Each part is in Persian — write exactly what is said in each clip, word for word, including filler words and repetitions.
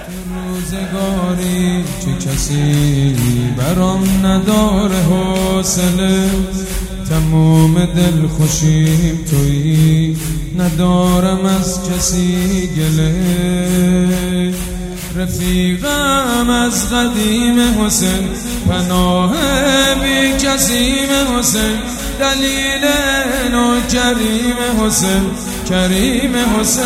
روزگاری چه کسی برام نداره حوصله، تموم دل خوشیم تویی، ندارم از کسی گله. رفیقم از قدیم حسین، پناه بی کسیم حسین، دلیل نو کریم حسین، کریم حسین.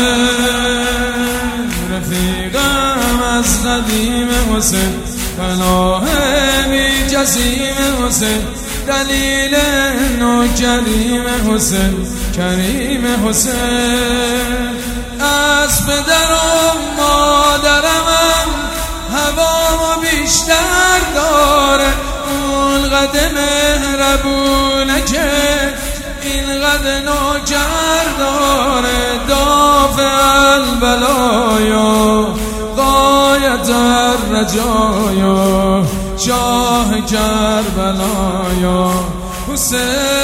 رفیقم از قدیم حسین، پناه بی کسیم حسین، دلیل نو کریم حسین، کریم حسین. از پدرم مادرمم هوامو بیشتر داره، اونقدر مهربونه که اینقدر نوکر داره. دافع البلایا غایت الرجایا، شاه کربلایا حسین.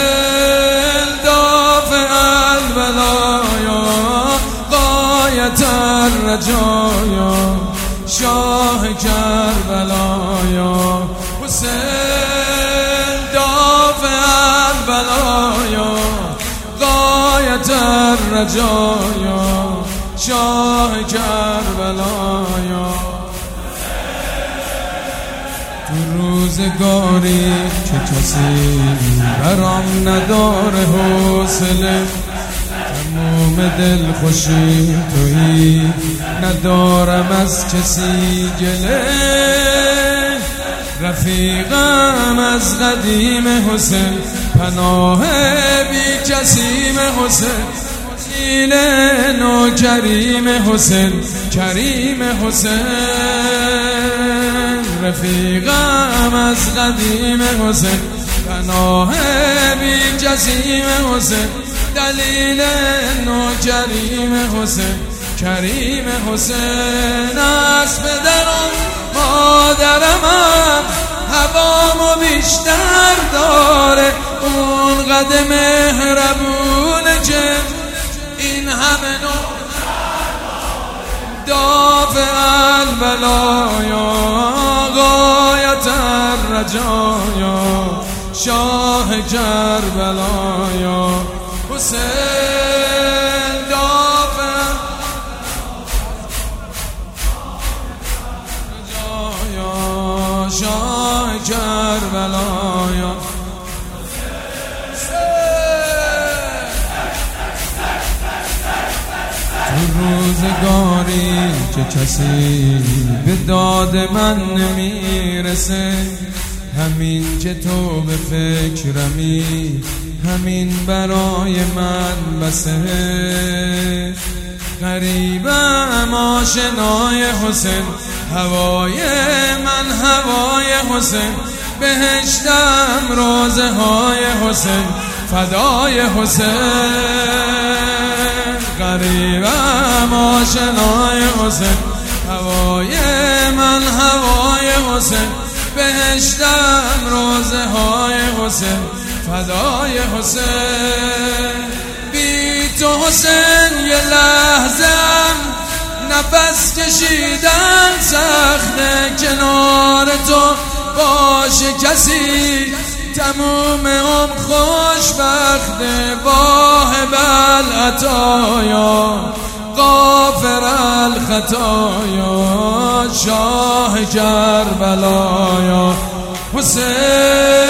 دافع البلایا غایت الرجایا، شاه کربلایا حسین. دافع البلایا غایت الرجایا، شاه کربلایا. تو روزگاری که کسی برام نداره حوصله، تموم دل خوشی تویی، ندارم از کسی گله. رفیقم از قدیم حسین، پناه بی کسیم حسین، دلیل نو کریم حسین، کریم حسین. رفیقم از قدیم حسین، پناه بی کسیم حسین، دلیل نو کریم حسین، کریم حسین. از پدرم مادرمم هوامو بیشتر داره، اونقدر مهربونه که این همه نو. دافع البلایا غایت الرجایا، شاه کربلایا حسین. دافع الرجایا، شاه کربلایا. روزگاری که کسی به داد من نمیرسه، همین که تو به فکرمی، همین برای من بسه. غریبم آشنای حسین، هوای من هوای حسین، بهشتم روزه های حسین، فدای حسین. غریبم آشنای حسین، هوای من هوای حسین، بهشتم روزه های حسین، فدای حسین. بی تو حسین یه لحظم نفس کشیدن سخته، کنار تو باشه کسی تموم عمر خوشبخته. واهب العطایا غافر الخطایا، شاه کربلایا حسین.